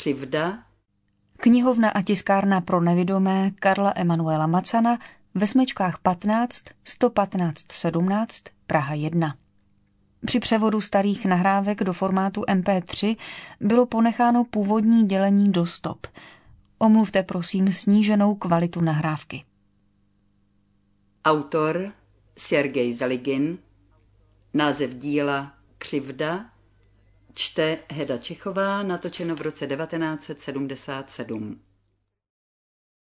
Křivda. Knihovna a tiskárna pro nevidomé Karla Emanuela Macana ve Smečkách 15 115 17 Praha 1. Při převodu starých nahrávek do formátu MP3 bylo ponecháno původní dělení do stop. Omluvte prosím sníženou kvalitu nahrávky. Autor Sergej Zaligin. Název díla Křivda. Čte Heda Čechová, natočeno v roce 1977.